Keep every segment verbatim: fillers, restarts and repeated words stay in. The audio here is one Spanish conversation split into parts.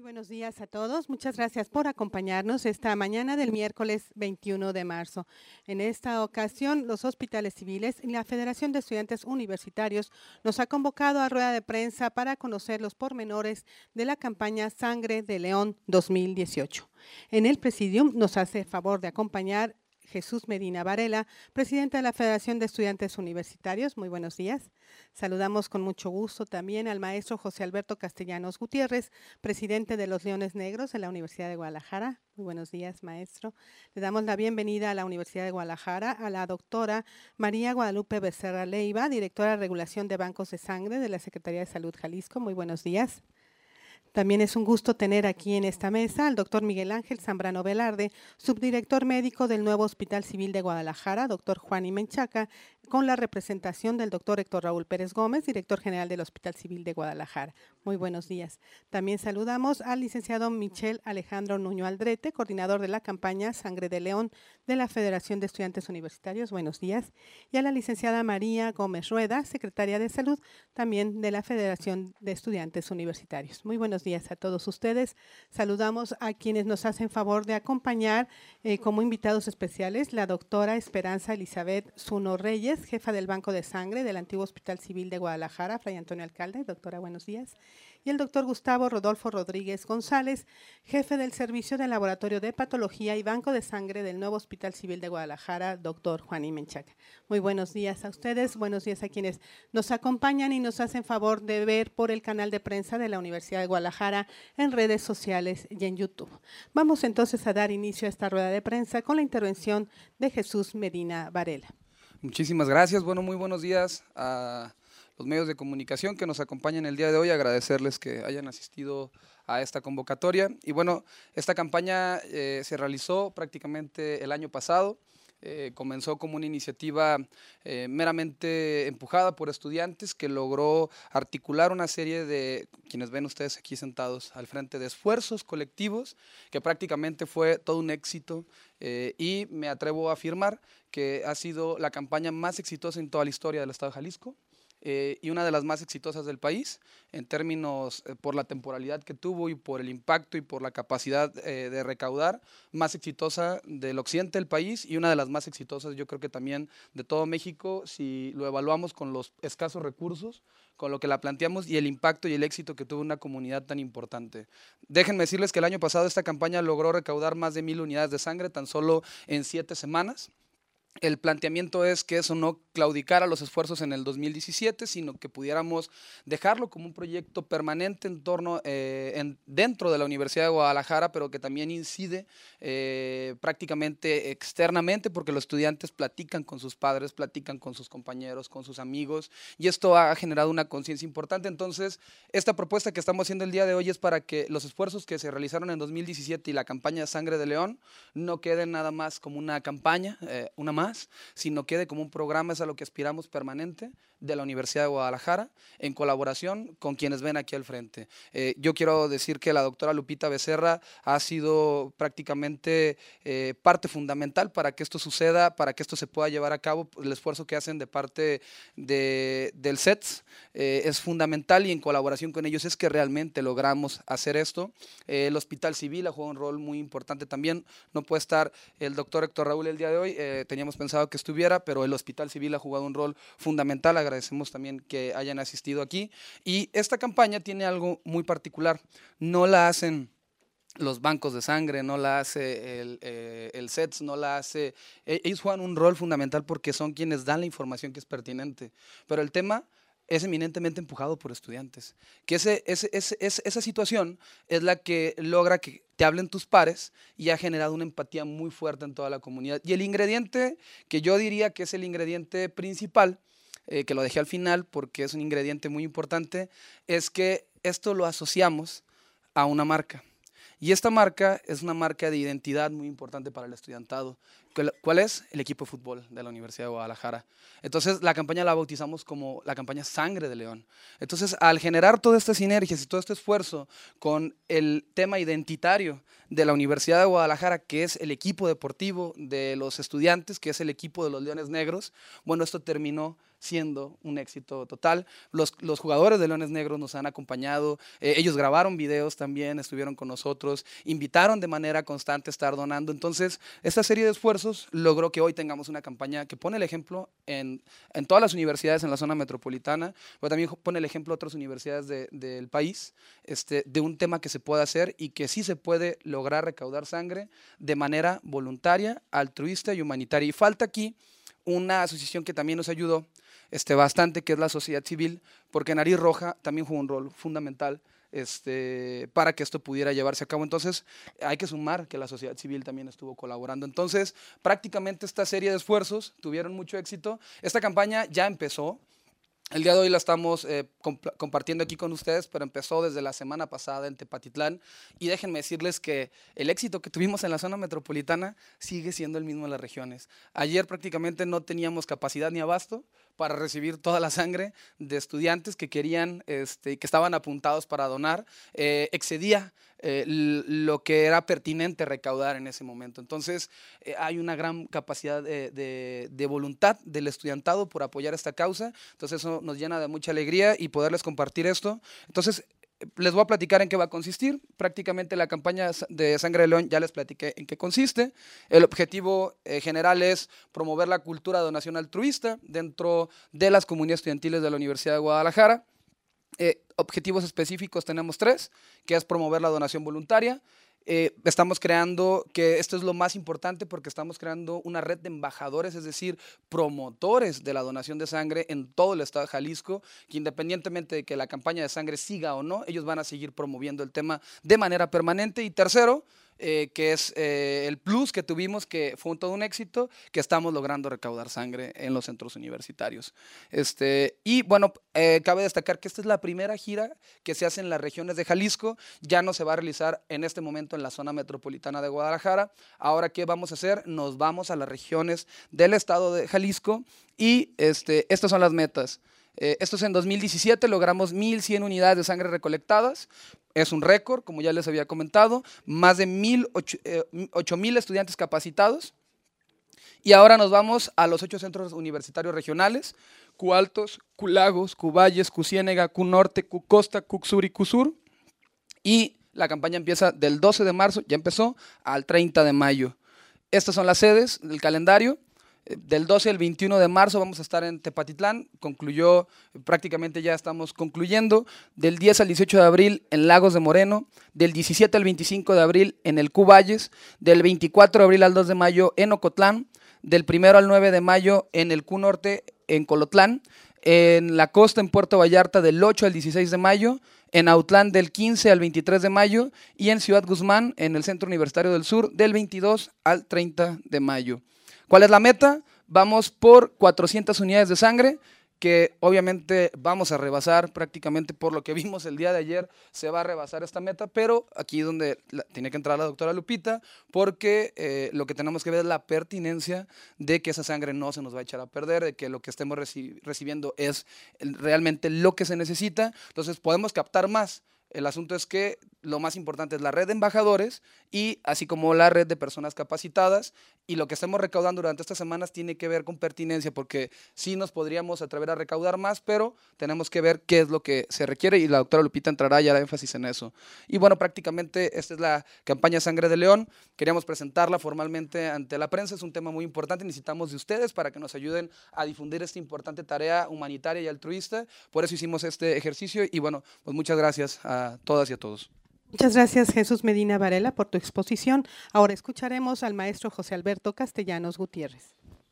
buenos días a todos. Muchas gracias por acompañarnos esta mañana del miércoles veintiuno de marzo. En esta ocasión, los hospitales civiles y la Federación de Estudiantes Universitarios nos ha convocado a rueda de prensa para conocer los pormenores de la campaña Sangre de León dos mil dieciocho. En el Presidium nos hace favor de acompañar Jesús Medina Varela, presidente de la Federación de Estudiantes Universitarios. Muy buenos días. Saludamos con mucho gusto también al maestro José Alberto Castellanos Gutiérrez, presidente de los Leones Negros de la Universidad de Guadalajara. Muy buenos días, maestro. Le damos la bienvenida a la Universidad de Guadalajara a la doctora María Guadalupe Becerra Leiva, directora de Regulación de Bancos de Sangre de la Secretaría de Salud Jalisco. Muy buenos días. También es un gusto tener aquí en esta mesa al doctor Miguel Ángel Zambrano Velarde, subdirector médico del nuevo Hospital Civil de Guadalajara, doctor Juan I. Menchaca, con la representación del doctor Héctor Raúl Pérez Gómez, director general del Hospital Civil de Guadalajara. Muy buenos días. También saludamos al licenciado Michel Alejandro Nuño Aldrete, coordinador de la campaña Sangre de León de la Federación de Estudiantes Universitarios. Buenos días. Y a la licenciada María Gómez Rueda, secretaria de Salud, también de la Federación de Estudiantes Universitarios. Muy buenos días a todos ustedes. Saludamos a quienes nos hacen favor de acompañar eh, como invitados especiales, la doctora Esperanza Elizabeth Zuno Reyes, jefa del Banco de Sangre del antiguo Hospital Civil de Guadalajara, Fray Antonio Alcalde. Doctora, buenos días. Y el doctor Gustavo Rodolfo Rodríguez González, jefe del Servicio de Laboratorio de Patología y Banco de Sangre del nuevo Hospital Civil de Guadalajara, doctor Juan I. Menchaca. Muy buenos días a ustedes, buenos días a quienes nos acompañan y nos hacen favor de ver por el canal de prensa de la Universidad de Guadalajara en redes sociales y en YouTube. Vamos entonces a dar inicio a esta rueda de prensa con la intervención de Jesús Medina Varela. Muchísimas gracias. Bueno, muy buenos días a los medios de comunicación que nos acompañan el día de hoy. Agradecerles que hayan asistido a esta convocatoria. Y bueno, esta campaña eh, se realizó prácticamente el año pasado. Eh, comenzó como una iniciativa eh, meramente empujada por estudiantes que logró articular una serie de, quienes ven ustedes aquí sentados al frente, de esfuerzos colectivos, que prácticamente fue todo un éxito eh, y me atrevo a afirmar que ha sido la campaña más exitosa en toda la historia del Estado de Jalisco. Eh, y una de las más exitosas del país en términos eh, por la temporalidad que tuvo y por el impacto y por la capacidad eh, de recaudar, más exitosa del occidente del país y una de las más exitosas yo creo que también de todo México si lo evaluamos con los escasos recursos, con lo que la planteamos y el impacto y el éxito que tuvo una comunidad tan importante. Déjenme decirles que el año pasado esta campaña logró recaudar más de mil unidades de sangre tan solo en siete semanas. El planteamiento es que eso no claudicara los esfuerzos en el dos mil diecisiete, sino que pudiéramos dejarlo como un proyecto permanente en torno, eh, en, dentro de la Universidad de Guadalajara, pero que también incide eh, prácticamente externamente, porque los estudiantes platican con sus padres, platican con sus compañeros, con sus amigos, y esto ha generado una conciencia importante. Entonces, esta propuesta que estamos haciendo el día de hoy es para que los esfuerzos que se realizaron en dos mil diecisiete y la campaña Sangre de León no queden nada más como una campaña, eh, una más, sino quede como un programa, es a lo que aspiramos, permanente de la Universidad de Guadalajara, en colaboración con quienes ven aquí al frente. Eh, yo quiero decir que la doctora Lupita Becerra ha sido prácticamente eh, parte fundamental para que esto suceda, para que esto se pueda llevar a cabo. El esfuerzo que hacen de parte de, del C E T S eh, es fundamental y en colaboración con ellos es que realmente logramos hacer esto. Eh, el Hospital Civil ha jugado un rol muy importante también. No puede estar el doctor Héctor Raúl el día de hoy, eh, teníamos pensado que estuviera, pero el Hospital Civil ha jugado un rol fundamental. Agradecemos también que hayan asistido aquí. Y esta campaña tiene algo muy particular. No la hacen los bancos de sangre, no la hace el, eh, el C E T S, no la hace… Ellos juegan un rol fundamental porque son quienes dan la información que es pertinente. Pero el tema es eminentemente empujado por estudiantes. Que ese, ese, ese, esa situación es la que logra que te hablen tus pares y ha generado una empatía muy fuerte en toda la comunidad. Y el ingrediente que yo diría que es el ingrediente principal, eh, que lo dejé al final porque es un ingrediente muy importante, es que esto lo asociamos a una marca. Y esta marca es una marca de identidad muy importante para el estudiantado. ¿Cuál es? El equipo de fútbol de la Universidad de Guadalajara. Entonces, la campaña la bautizamos como la campaña Sangre de León. Entonces, al generar todas estas sinergias y todo este esfuerzo con el tema identitario de la Universidad de Guadalajara, que es el equipo deportivo de los estudiantes, que es el equipo de los Leones Negros, bueno, esto terminó siendo un éxito total. Los, los jugadores de Leones Negros nos han acompañado, eh, ellos grabaron videos también, estuvieron con nosotros, invitaron de manera constante a estar donando. Entonces, esta serie de esfuerzos logró que hoy tengamos una campaña que pone el ejemplo en, en todas las universidades en la zona metropolitana, pero también pone el ejemplo a otras universidades de, del país, este, de un tema que se puede hacer y que sí se puede lograr recaudar sangre de manera voluntaria, altruista y humanitaria. Y falta aquí una asociación que también nos ayudó este, bastante, que es la sociedad civil, porque Nariz Roja también jugó un rol fundamental este, para que esto pudiera llevarse a cabo. Entonces, hay que sumar que la sociedad civil también estuvo colaborando. Entonces, prácticamente esta serie de esfuerzos tuvieron mucho éxito. Esta campaña ya empezó. El día de hoy la estamos eh, comp compartiendo aquí con ustedes, pero empezó desde la semana pasada en Tepatitlán, y déjenme decirles que el éxito que tuvimos en la zona metropolitana sigue siendo el mismo en las regiones. Ayer prácticamente no teníamos capacidad ni abasto para recibir toda la sangre de estudiantes que querían, este, que estaban apuntados para donar, eh, excedía Eh, lo que era pertinente recaudar en ese momento. Entonces, eh, hay una gran capacidad de, de, de voluntad del estudiantado por apoyar esta causa. Entonces, eso nos llena de mucha alegría y poderles compartir esto. Entonces, les voy a platicar en qué va a consistir. Prácticamente la campaña de Sangre de León ya les platiqué en qué consiste. El objetivo eh, general es promover la cultura de donación altruista dentro de las comunidades estudiantiles de la Universidad de Guadalajara. Eh, objetivos específicos tenemos tres, que es promover la donación voluntaria. Eh, estamos creando, que esto es lo más importante, porque estamos creando una red de embajadores, es decir, promotores de la donación de sangre en todo el estado de Jalisco, que independientemente de que la campaña de sangre siga o no, ellos van a seguir promoviendo el tema de manera permanente. Y tercero, Eh, que es eh, el plus que tuvimos, que fue un, todo un éxito, que estamos logrando recaudar sangre en los centros universitarios. Este, y bueno, eh, cabe destacar que esta es la primera gira que se hace en las regiones de Jalisco. Ya no se va a realizar en este momento en la zona metropolitana de Guadalajara. Ahora, ¿qué vamos a hacer? Nos vamos a las regiones del estado de Jalisco, y este, estas son las metas. Eh, esto es en dos mil diecisiete, logramos mil cien unidades de sangre recolectadas. Es un récord, como ya les había comentado, más de ocho mil estudiantes capacitados. Y ahora nos vamos a los ocho centros universitarios regionales: Q Altos, Q Lagos, Q Valles, Q Ciénega, Q Norte, Q Costa, Q Sur y Q Sur. Y la campaña empieza del doce de marzo, ya empezó, al treinta de mayo. Estas son las sedes del calendario. Del doce al veintiuno de marzo vamos a estar en Tepatitlán, concluyó, prácticamente ya estamos concluyendo. Del diez al dieciocho de abril en Lagos de Moreno, del diecisiete al veinticinco de abril en el Q Valles, del veinticuatro de abril al dos de mayo en Ocotlán, del primero al nueve de mayo en el Q Norte en Colotlán, en la costa en Puerto Vallarta del ocho al dieciséis de mayo, en Autlán del quince al veintitrés de mayo, y en Ciudad Guzmán en el Centro Universitario del Sur del veintidós al treinta de mayo. ¿Cuál es la meta? Vamos por cuatrocientas unidades de sangre, que obviamente vamos a rebasar prácticamente, por lo que vimos el día de ayer, se va a rebasar esta meta, pero aquí es donde la, tiene que entrar la doctora Lupita, porque eh, lo que tenemos que ver es la pertinencia de que esa sangre no se nos va a echar a perder, de que lo que estemos reci recibiendo es realmente lo que se necesita. Entonces podemos captar más. El asunto es que lo más importante es la red de embajadores, y así como la red de personas capacitadas, y lo que estemos recaudando durante estas semanas tiene que ver con pertinencia, porque sí nos podríamos atrever a recaudar más, pero tenemos que ver qué es lo que se requiere, y la doctora Lupita entrará y hará énfasis en eso. Y bueno, prácticamente esta es la campaña Sangre de León. Queríamos presentarla formalmente ante la prensa, es un tema muy importante, necesitamos de ustedes para que nos ayuden a difundir esta importante tarea humanitaria y altruista. Por eso hicimos este ejercicio, y bueno, pues muchas gracias a todas y a todos. Muchas gracias, Jesús Medina Varela, por tu exposición. Ahora escucharemos al maestro José Alberto Castellanos Gutiérrez.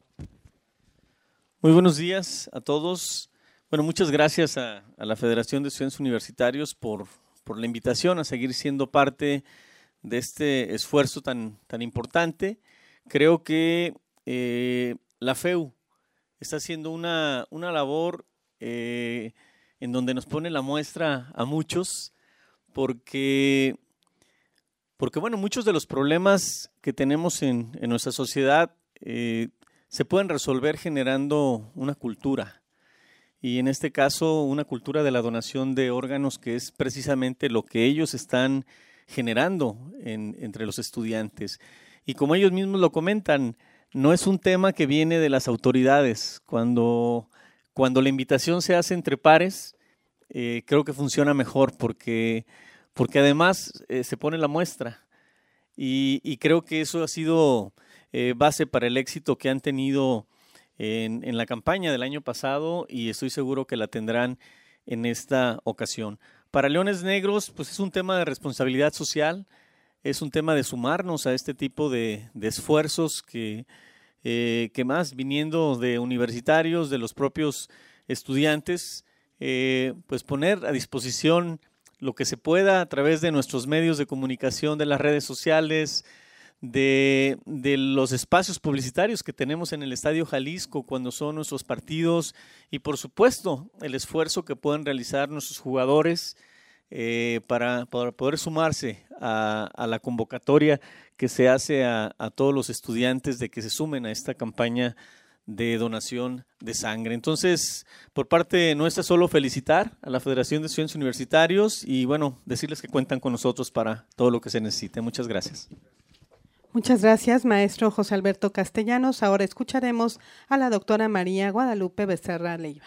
Muy buenos días a todos. Bueno, muchas gracias a, a la Federación de Estudiantes Universitarios por, por la invitación a seguir siendo parte de este esfuerzo tan, tan importante. Creo que eh, la F E U está haciendo una, una labor eh, en donde nos pone la muestra a muchos, porque, porque bueno, muchos de los problemas que tenemos en, en nuestra sociedad eh, se pueden resolver generando una cultura, y en este caso una cultura de la donación de órganos, que es precisamente lo que ellos están generando en, entre los estudiantes. Y como ellos mismos lo comentan, no es un tema que viene de las autoridades. Cuando cuando la invitación se hace entre pares, eh, creo que funciona mejor porque, porque además eh, se pone la muestra y, y creo que eso ha sido eh, base para el éxito que han tenido en, en la campaña del año pasado y estoy seguro que la tendrán en esta ocasión. Para Leones Negros, pues es un tema de responsabilidad social, es un tema de sumarnos a este tipo de, de esfuerzos que, eh, que más viniendo de universitarios, de los propios estudiantes, eh, pues poner a disposición lo que se pueda a través de nuestros medios de comunicación, de las redes sociales, de, de los espacios publicitarios que tenemos en el Estadio Jalisco cuando son nuestros partidos y por supuesto el esfuerzo que pueden realizar nuestros jugadores eh, para, para poder sumarse a, a la convocatoria que se hace a, a todos los estudiantes de que se sumen a esta campaña de donación de sangre. Entonces, por parte nuestra, solo felicitar a la Federación de Estudiantes Universitarios y bueno, decirles que cuentan con nosotros para todo lo que se necesite. Muchas gracias. Muchas gracias, maestro José Alberto Castellanos. Ahora escucharemos a la doctora María Guadalupe Becerra Leiva.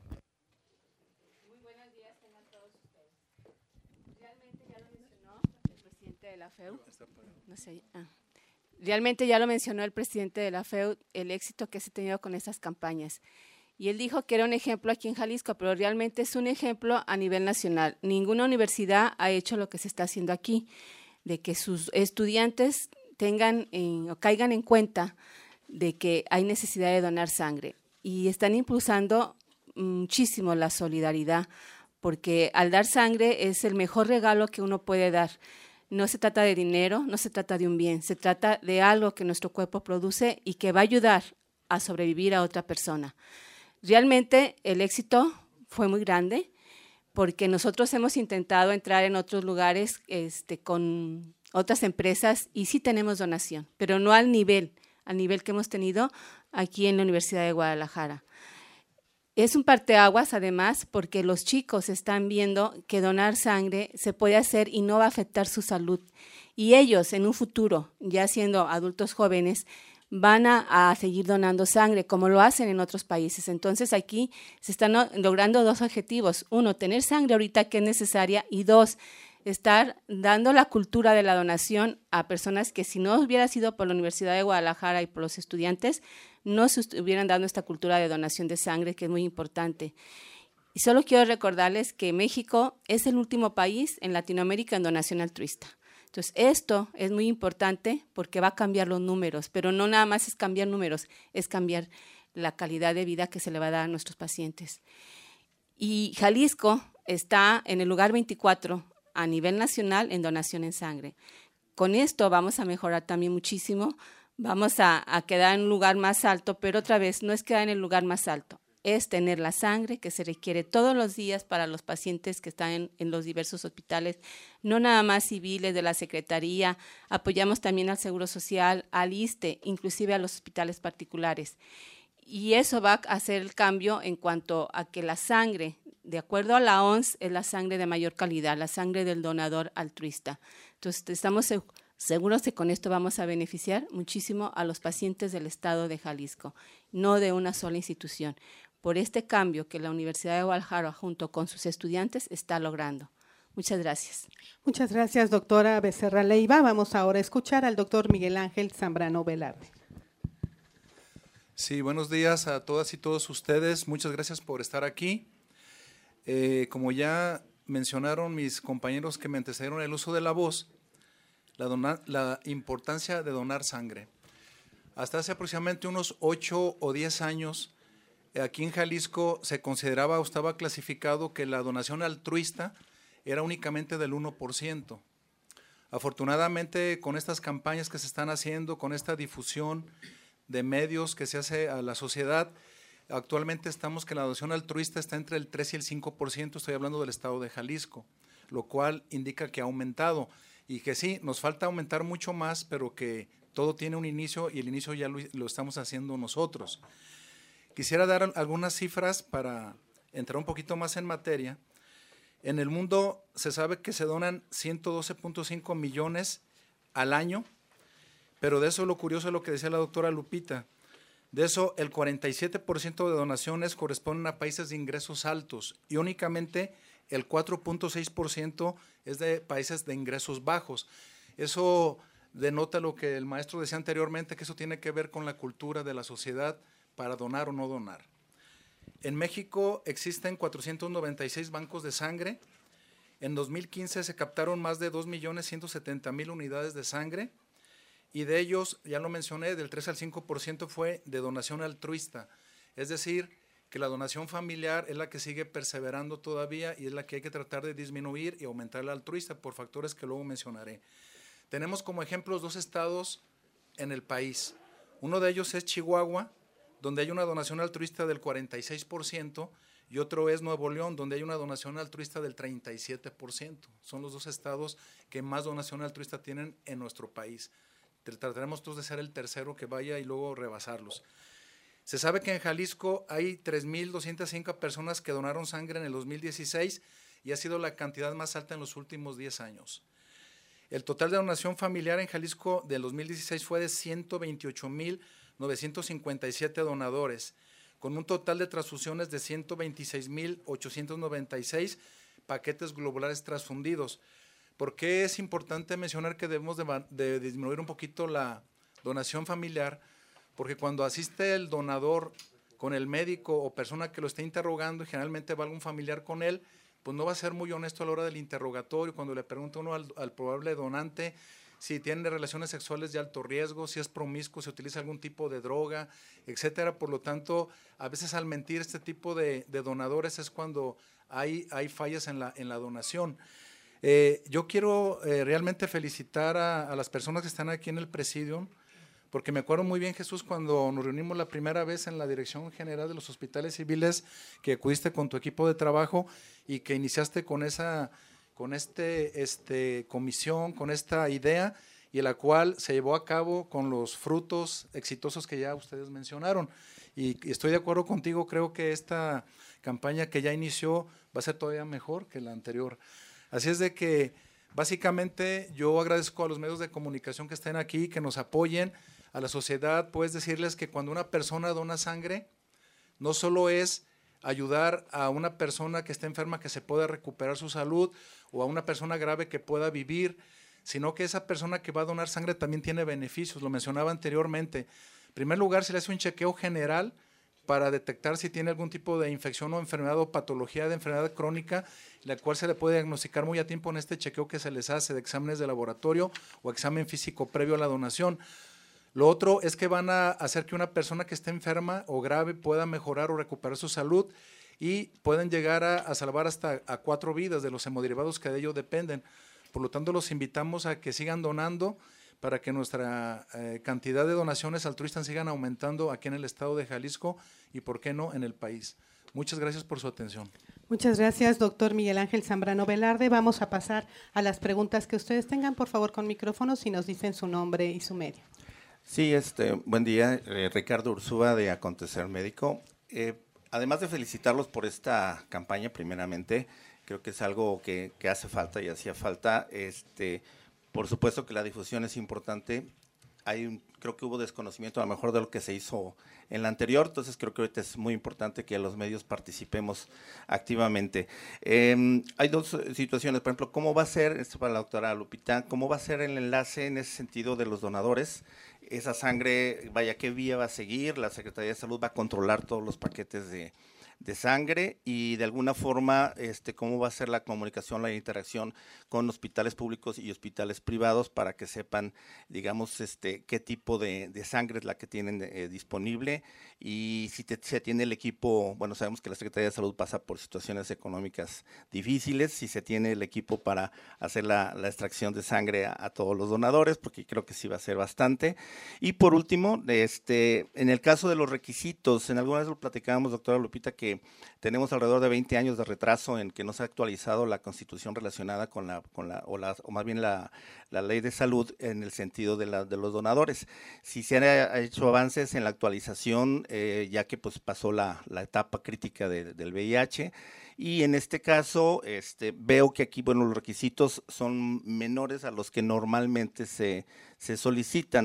Muy buenos días tengan todos ustedes. Realmente ya lo mencionó el presidente de la F E U. No sé, ah. Realmente ya lo mencionó el presidente de la F E U, el éxito que se ha tenido con estas campañas. Y él dijo que era un ejemplo aquí en Jalisco, pero realmente es un ejemplo a nivel nacional. Ninguna universidad ha hecho lo que se está haciendo aquí, de que sus estudiantes tengan en, o caigan en cuenta de que hay necesidad de donar sangre y están impulsando muchísimo la solidaridad porque al dar sangre es el mejor regalo que uno puede dar. No se trata de dinero, no se trata de un bien, se trata de algo que nuestro cuerpo produce y que va a ayudar a sobrevivir a otra persona. Realmente el éxito fue muy grande porque nosotros hemos intentado entrar en otros lugares este, con otras empresas y sí tenemos donación, pero no al nivel, al nivel que hemos tenido aquí en la Universidad de Guadalajara. Es un parteaguas además porque los chicos están viendo que donar sangre se puede hacer y no va a afectar su salud. Y ellos en un futuro, ya siendo adultos jóvenes, van a, a seguir donando sangre como lo hacen en otros países. Entonces aquí se están logrando dos objetivos. Uno, tener sangre ahorita que es necesaria y dos, estar dando la cultura de la donación a personas que si no hubiera sido por la Universidad de Guadalajara y por los estudiantes, no se hubieran dado esta cultura de donación de sangre, que es muy importante. Y solo quiero recordarles que México es el último país en Latinoamérica en donación altruista. Entonces, esto es muy importante porque va a cambiar los números, pero no nada más es cambiar números, es cambiar la calidad de vida que se le va a dar a nuestros pacientes. Y Jalisco está en el lugar veinticuatro a nivel nacional en donación en sangre. Con esto vamos a mejorar también muchísimo, vamos a, a quedar en un lugar más alto, pero otra vez no es quedar en el lugar más alto, es tener la sangre que se requiere todos los días para los pacientes que están en, en los diversos hospitales, no nada más civiles de la Secretaría, apoyamos también al Seguro Social, al I S S S T E, inclusive a los hospitales particulares. Y eso va a hacer el cambio en cuanto a que la sangre, de acuerdo a la O M S, es la sangre de mayor calidad, la sangre del donador altruista. Entonces, estamos seguros que con esto vamos a beneficiar muchísimo a los pacientes del estado de Jalisco, no de una sola institución, por este cambio que la Universidad de Guadalajara, junto con sus estudiantes, está logrando. Muchas gracias. Muchas gracias, doctora Becerra Leiva. Vamos ahora a escuchar al doctor Miguel Ángel Zambrano Velarde. Sí, buenos días a todas y todos ustedes. Muchas gracias por estar aquí. Eh, como ya mencionaron mis compañeros que me antecedieron el uso de la voz, la, donar, la importancia de donar sangre. Hasta hace aproximadamente unos ocho o diez años, aquí en Jalisco se consideraba o estaba clasificado que la donación altruista era únicamente del uno por ciento. Afortunadamente, con estas campañas que se están haciendo, con esta difusión de medios que se hace a la sociedad, actualmente estamos que la donación altruista está entre el tres y el cinco por ciento, estoy hablando del estado de Jalisco, lo cual indica que ha aumentado y que sí, nos falta aumentar mucho más, pero que todo tiene un inicio y el inicio ya lo, lo estamos haciendo nosotros. Quisiera dar algunas cifras para entrar un poquito más en materia. En el mundo se sabe que se donan ciento doce punto cinco millones al año, pero de eso lo curioso es lo que decía la doctora Lupita. De eso, el cuarenta y siete por ciento de donaciones corresponden a países de ingresos altos y únicamente el cuatro punto seis por ciento es de países de ingresos bajos. Eso denota lo que el maestro decía anteriormente, que eso tiene que ver con la cultura de la sociedad para donar o no donar. En México existen cuatrocientos noventa y seis bancos de sangre. En dos mil quince se captaron más de dos millones ciento setenta mil unidades de sangre y de ellos, ya lo mencioné, del tres al cinco por ciento fue de donación altruista. Es decir, que la donación familiar es la que sigue perseverando todavía y es la que hay que tratar de disminuir y aumentar la altruista por factores que luego mencionaré. Tenemos como ejemplos dos estados en el país. Uno de ellos es Chihuahua, donde hay una donación altruista del cuarenta y seis por ciento, y otro es Nuevo León, donde hay una donación altruista del treinta y siete por ciento. Son los dos estados que más donación altruista tienen en nuestro país. Trataremos todos de ser el tercero que vaya y luego rebasarlos. Se sabe que en Jalisco hay tres mil doscientas cinco personas que donaron sangre en el dos mil dieciséis y ha sido la cantidad más alta en los últimos diez años. El total de donación familiar en Jalisco del dos mil dieciséis fue de ciento veintiocho mil novecientos cincuenta y siete donadores, con un total de transfusiones de ciento veintiséis mil ochocientos noventa y seis paquetes globulares transfundidos. ¿Por qué es importante mencionar que debemos de, de disminuir un poquito la donación familiar? Porque cuando asiste el donador con el médico o persona que lo esté interrogando, y generalmente va algún familiar con él, pues no va a ser muy honesto a la hora del interrogatorio, cuando le pregunta uno al, al probable donante si tiene relaciones sexuales de alto riesgo, si es promiscuo, si utiliza algún tipo de droga, etcétera. Por lo tanto, a veces al mentir este tipo de, de donadores es cuando hay, hay fallas en la, en la donación. Eh, yo quiero eh, realmente felicitar a, a las personas que están aquí en el Presidium, porque me acuerdo muy bien, Jesús, cuando nos reunimos la primera vez en la Dirección General de los Hospitales Civiles, que acudiste con tu equipo de trabajo y que iniciaste con esa, con este, este comisión, con esta idea, y la cual se llevó a cabo con los frutos exitosos que ya ustedes mencionaron. Y, y estoy de acuerdo contigo, creo que esta campaña que ya inició va a ser todavía mejor que la anterior. Así es de que, básicamente, yo agradezco a los medios de comunicación que estén aquí, que nos apoyen. A la sociedad, puedes decirles que cuando una persona dona sangre, no solo es ayudar a una persona que está enferma que se pueda recuperar su salud o a una persona grave que pueda vivir, sino que esa persona que va a donar sangre también tiene beneficios, lo mencionaba anteriormente. En primer lugar, se le hace un chequeo general para detectar si tiene algún tipo de infección o enfermedad o patología de enfermedad crónica, la cual se le puede diagnosticar muy a tiempo en este chequeo que se les hace de exámenes de laboratorio o examen físico previo a la donación. Lo otro es que van a hacer que una persona que esté enferma o grave pueda mejorar o recuperar su salud y pueden llegar a, a salvar hasta a cuatro vidas de los hemoderivados que de ello dependen. Por lo tanto, los invitamos a que sigan donando para que nuestra eh, cantidad de donaciones altruistas sigan aumentando aquí en el estado de Jalisco y, por qué no, en el país. Muchas gracias por su atención. Muchas gracias, doctor Miguel Ángel Zambrano Velarde. Vamos a pasar a las preguntas que ustedes tengan, por favor, con micrófono, si nos dicen su nombre y su medio. Sí, este, buen día, eh, Ricardo Ursúa de Acontecer Médico. Eh, además de felicitarlos por esta campaña, primeramente, creo que es algo que, que hace falta y hacía falta. Este, por supuesto que la difusión es importante. Hay un, creo que hubo desconocimiento a lo mejor de lo que se hizo en la anterior, entonces creo que ahorita es muy importante que los medios participemos activamente. Eh, hay dos situaciones, por ejemplo, ¿cómo va a ser, esto para la doctora Lupita, cómo va a ser el enlace en ese sentido de los donadores? Esa sangre, vaya, ¿qué vía va a seguir? La Secretaría de Salud va a controlar todos los paquetes de, de sangre y de alguna forma, este, ¿cómo va a ser la comunicación, la interacción con hospitales públicos y hospitales privados para que sepan, digamos, este, qué tipo de, de sangre es la que tienen eh, disponible? Y si te, se tiene el equipo, bueno, sabemos que la Secretaría de Salud pasa por situaciones económicas difíciles, si se tiene el equipo para hacer la, la extracción de sangre a, a todos los donadores, porque creo que sí va a ser bastante. Y por último, este, en el caso de los requisitos, en alguna vez lo platicábamos, doctora Lupita, que tenemos alrededor de veinte años de retraso en que no se ha actualizado la Constitución relacionada con la, con la, o, la, o más bien la, la ley de salud en el sentido de, la, de los donadores. Si se han hecho avances en la actualización, eh, ya que pues pasó la, la etapa crítica de, del V I H, y en este caso este, veo que aquí, bueno, los requisitos son menores a los que normalmente se, se solicitan.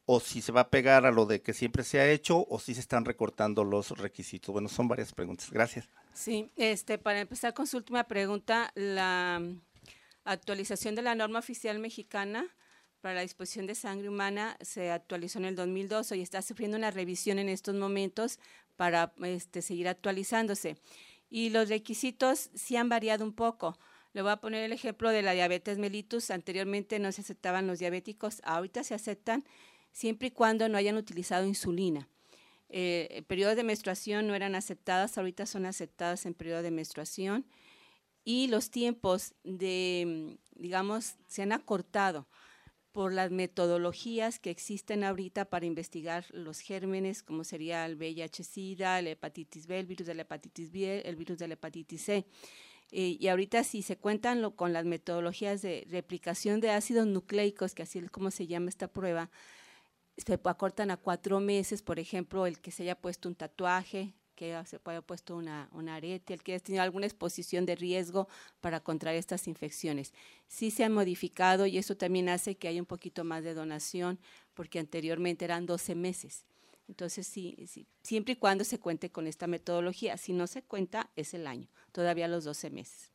o si se va a pegar a lo de que siempre se ha hecho, o si se están recortando los requisitos. Bueno, son varias preguntas. Gracias. Sí, este, para empezar con su última pregunta, la actualización de la norma oficial mexicana para la disposición de sangre humana se actualizó en el dos mil doce y está sufriendo una revisión en estos momentos para este, seguir actualizándose. Y los requisitos sí han variado un poco. Le voy a poner el ejemplo de la diabetes mellitus. Anteriormente no se aceptaban los diabéticos, ahorita se aceptan siempre y cuando no hayan utilizado insulina. Eh, el periodo de menstruación no eran aceptadas, ahorita son aceptadas en periodo de menstruación. Y los tiempos de, digamos, se han acortado por las metodologías que existen ahorita para investigar los gérmenes, como sería el V I H SIDA, la hepatitis B, el virus de la hepatitis B, el virus de la hepatitis C. Eh, y ahorita si se cuentan lo, con las metodologías de replicación de ácidos nucleicos, que así es como se llama esta prueba, se acortan a cuatro meses, por ejemplo, el que se haya puesto un tatuaje, que se haya puesto una, una arete, el que haya tenido alguna exposición de riesgo para contraer estas infecciones. Sí se han modificado y eso también hace que haya un poquito más de donación, porque anteriormente eran doce meses. Entonces, sí, sí, siempre y cuando se cuente con esta metodología. Si no se cuenta, es el año, todavía los doce meses.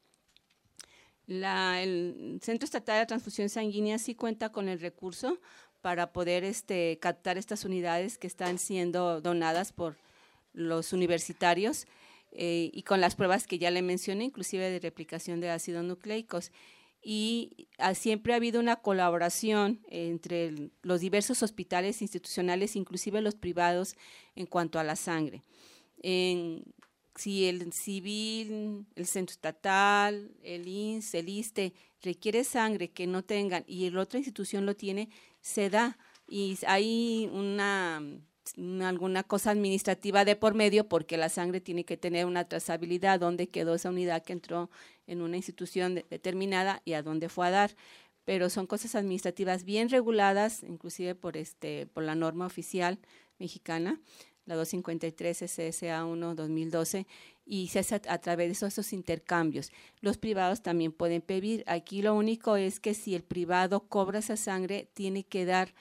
La, el Centro Estatal de Transfusión Sanguínea sí cuenta con el recurso para poder este, captar estas unidades que están siendo donadas por los universitarios eh, y con las pruebas que ya le mencioné, inclusive de replicación de ácidos nucleicos. Y a, siempre ha habido una colaboración entre el, los diversos hospitales institucionales, inclusive los privados, en cuanto a la sangre. En, si el civil, el centro estatal, el I N S S, el ISSSTE requiere sangre que no tengan y la otra institución lo tiene, se da. Y hay una... alguna cosa administrativa de por medio porque la sangre tiene que tener una trazabilidad, dónde quedó esa unidad que entró en una institución de, determinada y a dónde fue a dar, pero son cosas administrativas bien reguladas, inclusive por, este, por la norma oficial mexicana, la doscientos cincuenta y tres S S A uno dos mil doce, y se hace a, a través de esos, esos intercambios. Los privados también pueden pedir, aquí lo único es que si el privado cobra esa sangre, tiene que dar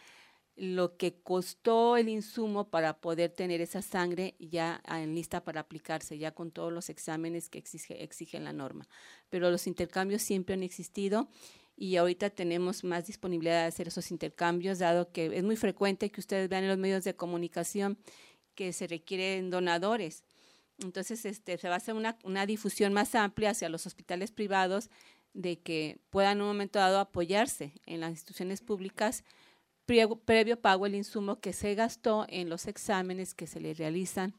lo que costó el insumo para poder tener esa sangre ya en lista para aplicarse, ya con todos los exámenes que exige, exige la norma. Pero los intercambios siempre han existido y ahorita tenemos más disponibilidad de hacer esos intercambios, dado que es muy frecuente que ustedes vean en los medios de comunicación que se requieren donadores. Entonces, este, se va a hacer una, una difusión más amplia hacia los hospitales privados de que puedan en un momento dado apoyarse en las instituciones públicas previo pago el insumo que se gastó en los exámenes que se le realizan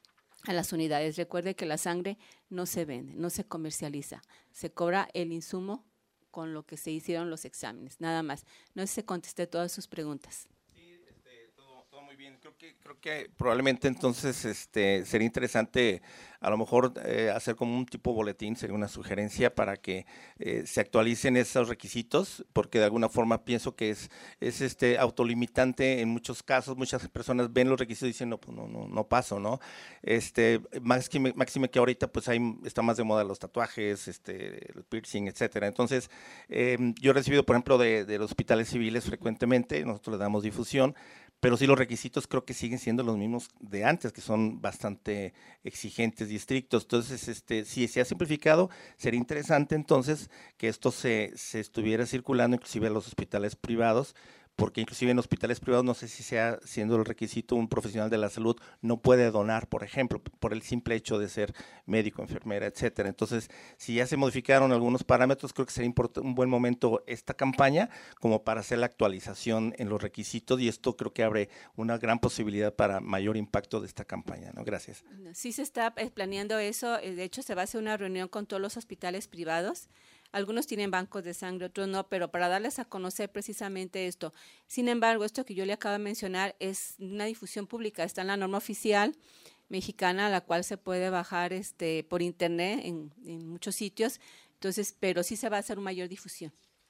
a las unidades. Recuerde que la sangre no se vende, no se comercializa, se cobra el insumo con lo que se hicieron los exámenes, nada más. No sé si contesté todas sus preguntas. Sí, este, todo, todo muy bien. Creo que, creo que probablemente entonces este, sería interesante a lo mejor eh, hacer como un tipo boletín, sería una sugerencia para que eh, se actualicen esos requisitos, porque de alguna forma pienso que es, es este autolimitante en muchos casos. Muchas personas ven los requisitos y dicen, no, pues no, no, no paso, ¿no? Este, máxime, máxime que ahorita pues hay, está más de moda los tatuajes, este, el piercing, etcétera. Entonces, eh, yo he recibido, por ejemplo, de, de los hospitales civiles frecuentemente, nosotros le damos difusión, pero sí los requisitos creo que siguen siendo los mismos de antes, que son bastante exigentes y estrictos. Entonces, este, si se ha simplificado, sería interesante entonces que esto se, se estuviera circulando inclusive a los hospitales privados, porque inclusive en hospitales privados, no sé si sea siendo el requisito, un profesional de la salud no puede donar, por ejemplo, por el simple hecho de ser médico, enfermera, etcétera. Entonces, si ya se modificaron algunos parámetros, creo que sería un buen momento esta campaña como para hacer la actualización en los requisitos, y esto creo que abre una gran posibilidad para mayor impacto de esta campaña, ¿no? Gracias. Sí se está planeando eso, de hecho se va a hacer una reunión con todos los hospitales privados. Algunos tienen bancos de sangre, otros no, pero para darles a conocer precisamente esto. Sin embargo, esto que yo le acabo de mencionar es una difusión pública, está en la norma oficial mexicana, la cual se puede bajar este, por internet en, en muchos sitios, entonces, pero sí se va a hacer una mayor difusión.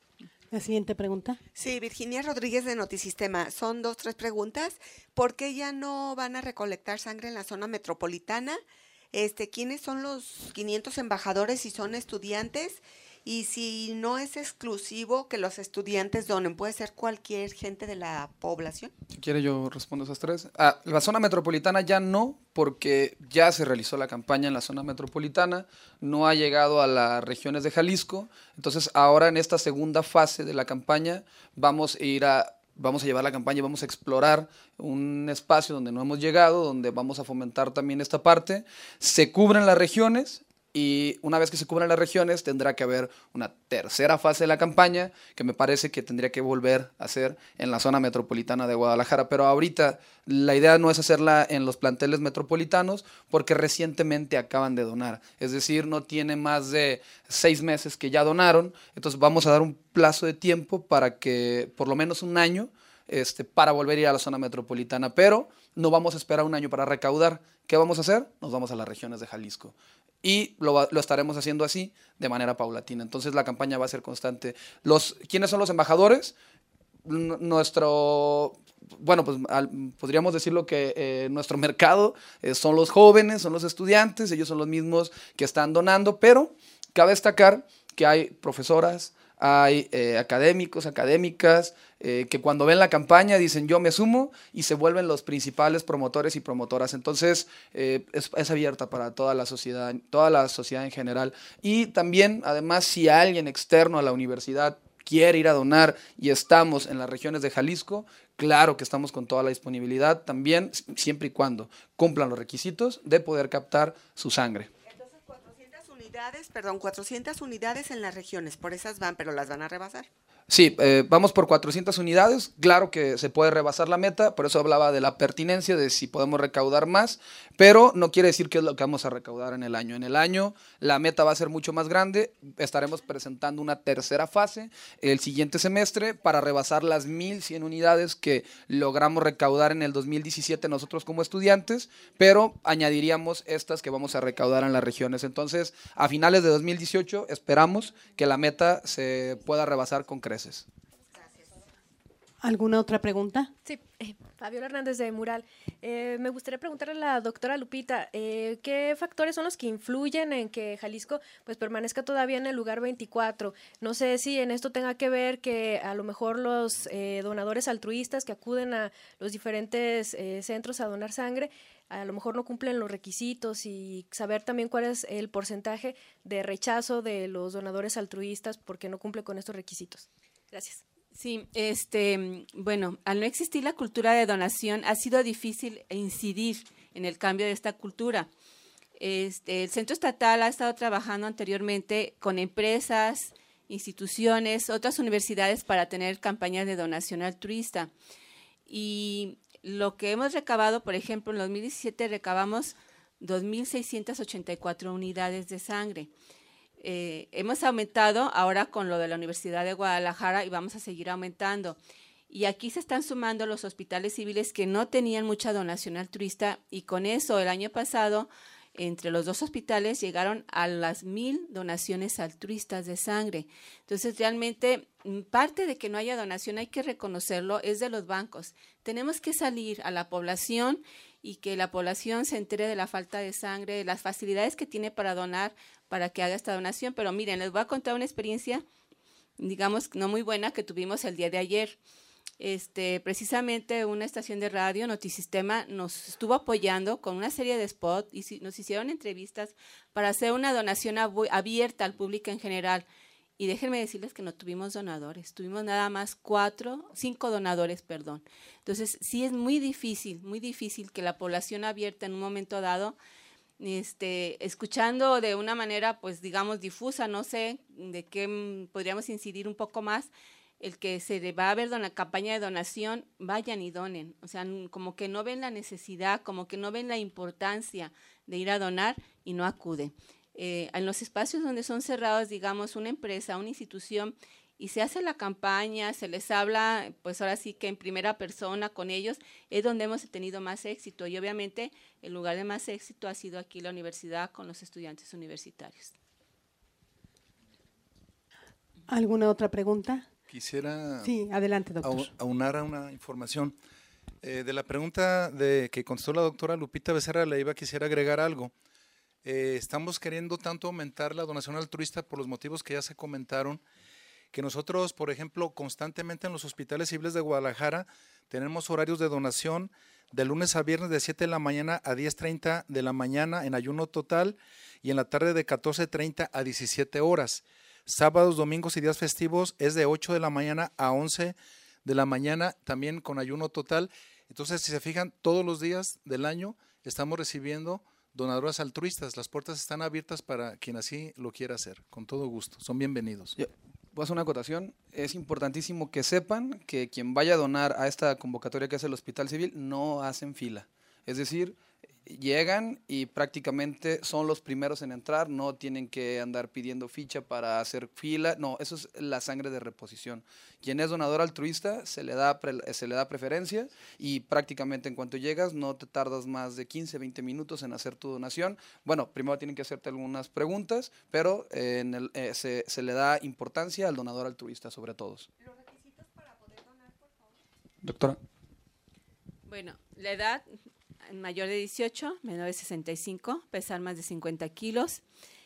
La siguiente pregunta. Sí, Virginia Rodríguez de Notisistema. Son dos, tres preguntas. ¿Por qué ya no van a recolectar sangre en la zona metropolitana? Este, ¿quiénes son los quinientos embajadores si son estudiantes? Y si no es exclusivo que los estudiantes donen, puede ser cualquier gente de la población. Si quiere yo respondo esas tres. Ah, la zona metropolitana ya no, porque ya se realizó la campaña en la zona metropolitana, no ha llegado a las regiones de Jalisco, entonces ahora en esta segunda fase de la campaña vamos a ir a Vamos a llevar la campaña, vamos a explorar un espacio donde no hemos llegado, donde vamos a fomentar también esta parte. Se cubren las regiones y una vez que se cubran las regiones tendrá que haber una tercera fase de la campaña que me parece que tendría que volver a hacer en la zona metropolitana de Guadalajara. Pero ahorita la idea no es hacerla en los planteles metropolitanos porque recientemente acaban de donar. Es decir, no tiene más de seis meses que ya donaron. Entonces vamos a dar un plazo de tiempo para que, por lo menos un año, este, para volver a ir a la zona metropolitana. Pero no vamos a esperar un año para recaudar. ¿Qué vamos a hacer? Nos vamos a las regiones de Jalisco. Y lo, lo estaremos haciendo así, de manera paulatina. Entonces la campaña va a ser constante. Los, ¿Quiénes son los embajadores? N- nuestro, bueno, pues al, podríamos decirlo que eh, nuestro mercado eh, son los jóvenes, son los estudiantes, ellos son los mismos que están donando, pero cabe destacar que hay profesoras, hay eh, académicos, académicas, eh, que cuando ven la campaña dicen yo me sumo y se vuelven los principales promotores y promotoras. Entonces eh, es, es abierta para toda la sociedad, toda la sociedad en general. Y también, además, si alguien externo a la universidad quiere ir a donar y estamos en las regiones de Jalisco, claro que estamos con toda la disponibilidad también, siempre y cuando cumplan los requisitos de poder captar su sangre. Entonces, cuatrocientas unidades, perdón, cuatrocientas unidades en las regiones, por esas van, pero las van a rebasar. Sí, eh, vamos por cuatrocientas unidades, claro que se puede rebasar la meta, por eso hablaba de la pertinencia, de si podemos recaudar más, pero no quiere decir que es lo que vamos a recaudar en el año. En el año la meta va a ser mucho más grande, estaremos presentando una tercera fase el siguiente semestre para rebasar las mil cien unidades que logramos recaudar en el dos mil diecisiete nosotros como estudiantes, pero añadiríamos estas que vamos a recaudar en las regiones. Entonces, a finales de dos mil dieciocho esperamos que la meta se pueda rebasar con creces. ¿Alguna otra pregunta? Sí, eh, Fabiola Hernández de Mural. Eh, me gustaría preguntarle a la doctora Lupita, eh, ¿qué factores son los que influyen en que Jalisco pues permanezca todavía en el lugar veinticuatro? No sé si en esto tenga que ver que a lo mejor los eh, donadores altruistas que acuden a los diferentes eh, centros a donar sangre, a lo mejor no cumplen los requisitos, y saber también cuál es el porcentaje de rechazo de los donadores altruistas porque no cumple con estos requisitos. Gracias. Sí, este, bueno, al no existir la cultura de donación, ha sido difícil incidir en el cambio de esta cultura. Este, el Centro Estatal ha estado trabajando anteriormente con empresas, instituciones, otras universidades para tener campañas de donación altruista. Y lo que hemos recabado, por ejemplo, en dos mil diecisiete recabamos dos mil seiscientas ochenta y cuatro unidades de sangre. Eh, hemos aumentado ahora con lo de la Universidad de Guadalajara y vamos a seguir aumentando. Y aquí se están sumando los hospitales civiles que no tenían mucha donación altruista, y con eso el año pasado entre los dos hospitales llegaron a las mil donaciones altruistas de sangre. Entonces, realmente, parte de que no haya donación, hay que reconocerlo, es de los bancos. Tenemos que salir a la población y que la población se entere de la falta de sangre, de las facilidades que tiene para donar, para que haga esta donación. Pero miren, les voy a contar una experiencia, digamos, no muy buena, que tuvimos el día de ayer. Este, precisamente una estación de radio, Notisistema, nos estuvo apoyando con una serie de spots y si, nos hicieron entrevistas para hacer una donación ab- abierta al público en general. Y déjenme decirles que no tuvimos donadores, tuvimos nada más cuatro, cinco donadores, perdón. Entonces, sí es muy difícil, muy difícil que la población abierta en un momento dado, este, escuchando de una manera, pues digamos, difusa, no sé de qué mm, podríamos incidir un poco más, el que se va a ver una campaña de donación, vayan y donen. O sea, como que no ven la necesidad, como que no ven la importancia de ir a donar y no acuden. Eh, en los espacios donde son cerrados, digamos, una empresa, una institución, y se hace la campaña, se les habla, pues ahora sí que en primera persona con ellos, es donde hemos tenido más éxito. Y obviamente el lugar de más éxito ha sido aquí la universidad con los estudiantes universitarios. ¿Alguna otra pregunta? Quisiera Sí, adelante, doctor. au- aunar a una información. Eh, de la pregunta de que contestó la doctora Lupita Becerra Leiva, quisiera agregar algo. Eh, estamos queriendo tanto aumentar la donación altruista por los motivos que ya se comentaron, que nosotros, por ejemplo, constantemente en los hospitales civiles de Guadalajara tenemos horarios de donación de lunes a viernes de siete de la mañana a diez treinta de la mañana en ayuno total y en la tarde de catorce treinta a diecisiete horas. Sábados, domingos y días festivos es de ocho de la mañana a once de la mañana, también con ayuno total. Entonces, si se fijan, todos los días del año estamos recibiendo donadoras altruistas. Las puertas están abiertas para quien así lo quiera hacer, con todo gusto. Son bienvenidos. Yo voy a hacer una acotación. Es importantísimo que sepan que quien vaya a donar a esta convocatoria que hace el Hospital Civil no hacen fila. Es decir, llegan y prácticamente son los primeros en entrar, no tienen que andar pidiendo ficha para hacer fila, no, eso es la sangre de reposición. Quien es donador altruista se le da, pre, se le da preferencia y prácticamente en cuanto llegas no te tardas más de quince, veinte minutos en hacer tu donación. Bueno, primero tienen que hacerte algunas preguntas, pero eh, en el, eh, se, se le da importancia al donador altruista sobre todos. ¿Los requisitos para poder donar, por favor? Doctora. Bueno, la edad, mayor de dieciocho, menor de sesenta y cinco, pesar más de cincuenta kilos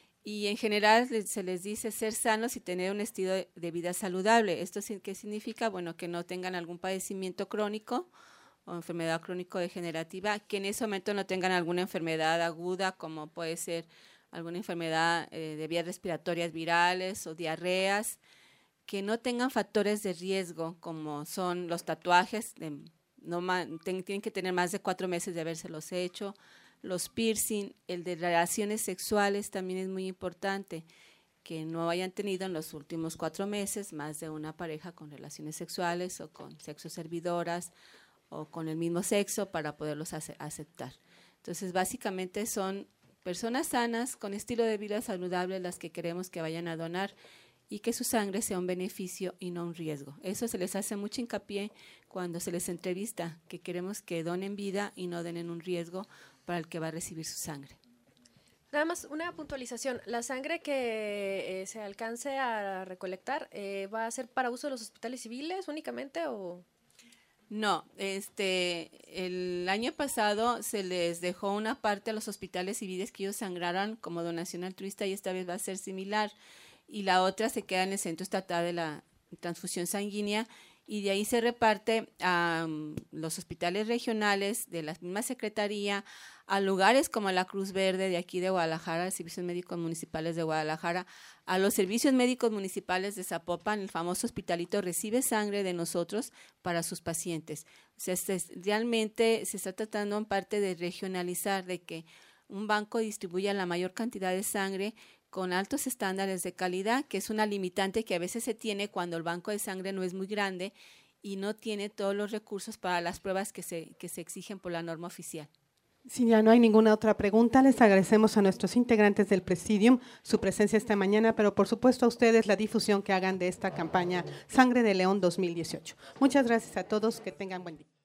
y en general se les dice ser sanos y tener un estilo de vida saludable. ¿Esto qué significa? Bueno, que no tengan algún padecimiento crónico o enfermedad crónico-degenerativa, que en ese momento no tengan alguna enfermedad aguda como puede ser alguna enfermedad eh, de vías respiratorias virales o diarreas, que no tengan factores de riesgo como son los tatuajes, de, no ten, tienen que tener más de cuatro meses de habérselos hecho, los piercing, el de relaciones sexuales también es muy importante, que no hayan tenido en los últimos cuatro meses más de una pareja con relaciones sexuales o con sexo servidoras o con el mismo sexo para poderlos ace aceptar. Entonces, básicamente son personas sanas con estilo de vida saludable las que queremos que vayan a donar y que su sangre sea un beneficio y no un riesgo. Eso se les hace mucho hincapié cuando se les entrevista, que queremos que donen vida y no den en un riesgo para el que va a recibir su sangre. Nada más una puntualización, ¿la sangre que eh, se alcance a recolectar eh, va a ser para uso de los hospitales civiles únicamente o...? No, este, el año pasado se les dejó una parte a los hospitales civiles que ellos sangraran como donación altruista y esta vez va a ser similar. Y la otra se queda en el Centro Estatal de la Transfusión Sanguínea y de ahí se reparte a um, los hospitales regionales de la misma Secretaría, a lugares como la Cruz Verde de aquí de Guadalajara, los servicios médicos municipales de Guadalajara, a los servicios médicos municipales de Zapopan, el famoso hospitalito recibe sangre de nosotros para sus pacientes. O sea, se, realmente se está tratando en parte de regionalizar, de que un banco distribuya la mayor cantidad de sangre con altos estándares de calidad, que es una limitante que a veces se tiene cuando el banco de sangre no es muy grande y no tiene todos los recursos para las pruebas que se, que se exigen por la norma oficial. Si ya no hay ninguna otra pregunta, les agradecemos a nuestros integrantes del Presidium su presencia esta mañana, pero por supuesto a ustedes la difusión que hagan de esta campaña Sangre de León dos mil dieciocho. Muchas gracias a todos, que tengan buen día.